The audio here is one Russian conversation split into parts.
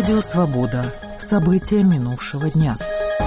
Радио «Свобода». События минувшего дня.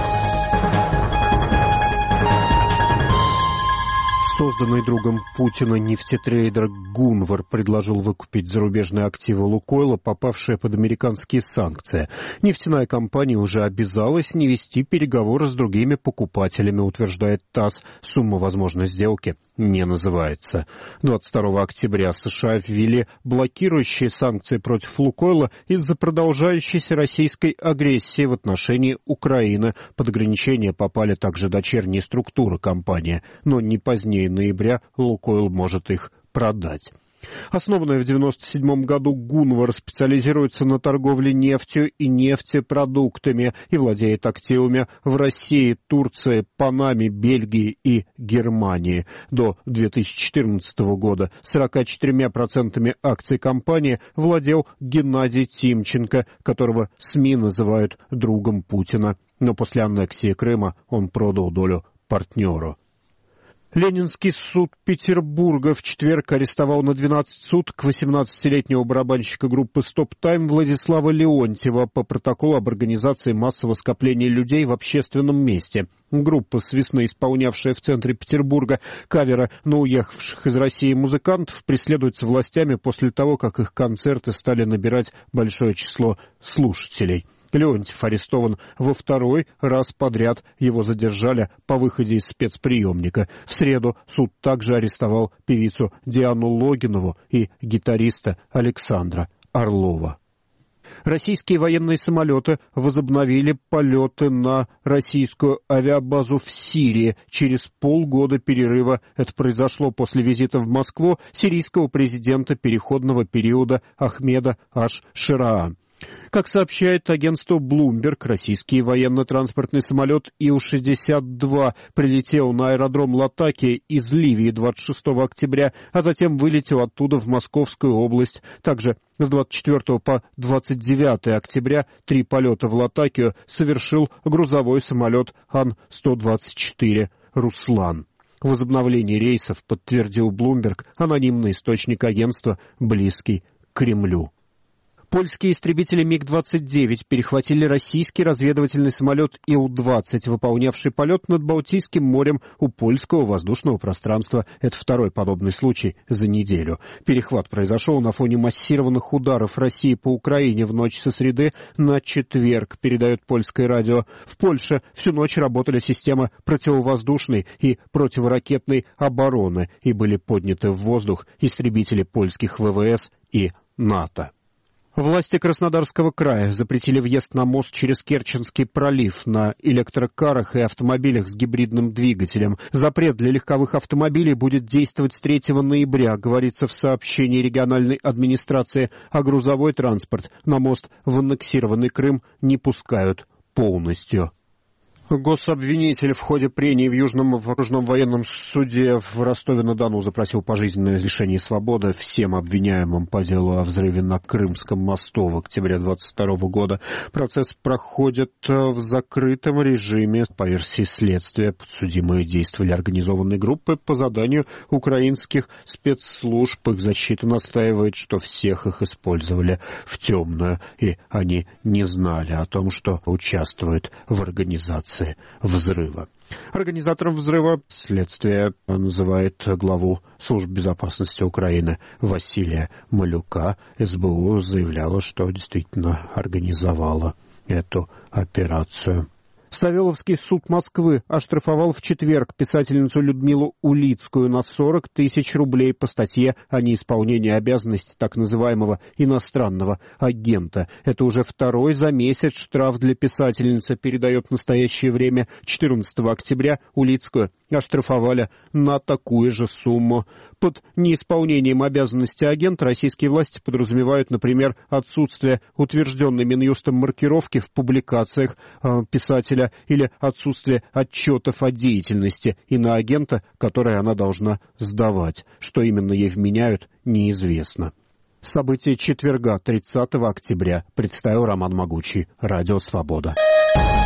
Созданный другом Путина нефтетрейдер Гунвар предложил выкупить зарубежные активы «Лукойла», попавшие под американские санкции. Нефтяная компания уже обязалась не вести переговоры с другими покупателями, утверждает ТАСС. Сумма возможной сделки не называется. 22 октября США ввели блокирующие санкции против «Лукойла» из-за продолжающейся российской агрессии в отношении Украины. Под ограничения попали также дочерние структуры компании, но не позднее ноября «Лукойл» может их продать. Основанный в 1997 году Гунвар специализируется на торговле нефтью и нефтепродуктами и владеет активами в России, Турции, Панаме, Бельгии и Германии. До 2014 года 44% акций компании владел Геннадий Тимченко, которого СМИ называют другом Путина. Но после аннексии Крыма он продал долю партнеру. Ленинский суд Петербурга в четверг арестовал на 12 суток 18-летнего барабанщика группы «Стоп-Тайм» Владислава Леонтьева по протоколу об организации массового скопления людей в общественном месте. Группа, с весны исполнявшая в центре Петербурга каверы на уехавших из России музыкантов, преследуется властями после того, как их концерты стали набирать большое число слушателей. Леонтьев арестован во второй раз подряд. Его задержали по выходе из спецприемника. В среду суд также арестовал певицу Диану Логинову и гитариста Александра Орлова. Российские военные самолеты возобновили полеты на российскую авиабазу в Сирии через полгода перерыва. Это произошло после визита в Москву сирийского президента переходного периода Ахмеда Аш-Шираа. Как сообщает агентство Bloomberg, российский военно-транспортный самолет Ил-62 прилетел на аэродром Латакия из Ливии 26 октября, а затем вылетел оттуда в Московскую область. Также с 24 по 29 октября 3 полета в Латакию совершил грузовой самолет Ан-124 «Руслан». Возобновление рейсов подтвердил Bloomberg, анонимный источник агентства, близкий к Кремлю. Польские истребители МиГ-29 перехватили российский разведывательный самолет Ил-20, выполнявший полет над Балтийским морем у польского воздушного пространства. Это второй подобный случай за неделю. Перехват произошел на фоне массированных ударов России по Украине в ночь со среды на четверг, передает польское радио. В Польше всю ночь работали системы противовоздушной и противоракетной обороны и были подняты в воздух истребители польских ВВС и НАТО. Власти Краснодарского края запретили въезд на мост через Керченский пролив на электрокарах и автомобилях с гибридным двигателем. Запрет для легковых автомобилей будет действовать с 3 ноября, говорится в сообщении региональной администрации, а грузовой транспорт на мост в аннексированный Крым не пускают полностью. Гособвинитель в ходе прений в Южном окружном военном суде в Ростове-на-Дону запросил пожизненное лишение свободы всем обвиняемым по делу о взрыве на Крымском мосту в октябре 2022 года. Процесс проходит в закрытом режиме. По версии следствия, подсудимые действовали организованной группой по заданию украинских спецслужб. Их защита настаивает, что всех их использовали в темную, и они не знали о том, что участвуют в организации взрыва. Организатором взрыва следствие называет главу Службы безопасности Украины Василия Малюка. СБУ заявляла, что действительно организовала эту операцию. Савеловский суд Москвы оштрафовал в четверг писательницу Людмилу Улицкую на 40 тысяч рублей по статье о неисполнении обязанностей так называемого иностранного агента. Это уже второй за месяц штраф для писательницы, передает в настоящее время. 14 октября Улицкую оштрафовали на такую же сумму. Под неисполнением обязанностей агента российские власти подразумевают, например, отсутствие утвержденной Минюстом маркировки в публикациях писателя или отсутствие отчетов о деятельности иноагента, которые она должна сдавать. Что именно ей вменяют, неизвестно. События четверга, 30 октября, представил Роман Могучий. Радио «Свобода».